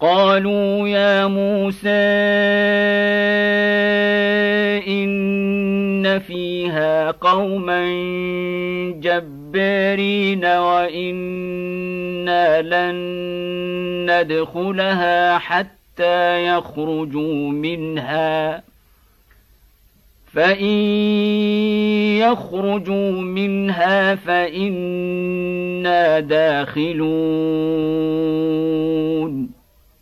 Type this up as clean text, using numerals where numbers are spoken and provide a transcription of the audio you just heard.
قالوا يا موسى إن فيها قوما جبارين وإنا لن ندخلها حتى يخرجوا منها فإن يخرجوا منها فإنا داخلون